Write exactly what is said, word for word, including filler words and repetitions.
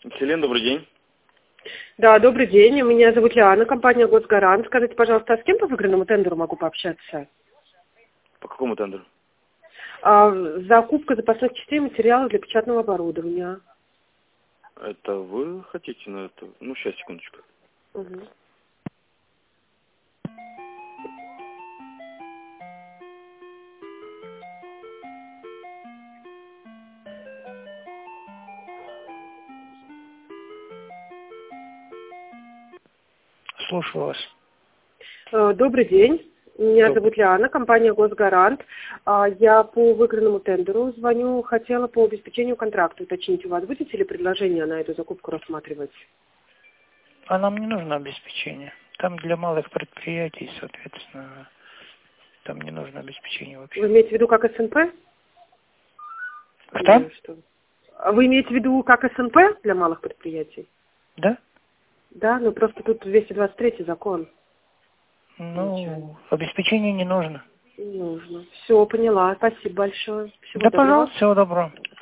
Селен, добрый день. Да, добрый день. Меня зовут Лиана, компания «Госгарант». Скажите, пожалуйста, а с кем по выигранному тендеру могу пообщаться? По какому тендеру? А, закупка запасных частей и материалов для печатного оборудования. Это вы хотите на это? Ну, сейчас, секундочку. Угу. Слушаю вас. Добрый день. Меня Добрый. зовут Лиана, компания «Госгарант». А, Я по выигранному тендеру звоню, хотела по обеспечению контракта уточнить, у вас будете ли предложение на эту закупку рассматривать? А нам не нужно обеспечение. Там для малых предприятий, соответственно, там не нужно обеспечение вообще. Вы имеете в виду как СНП? Что? Или что? А Вы имеете в виду как СНП для малых предприятий? Да? Да, ну просто тут двести двадцать третий закон. Ну, обеспечение не нужно. Не нужно. Все, поняла. Спасибо большое. Всего Да, доброго. пожалуйста, всего доброго.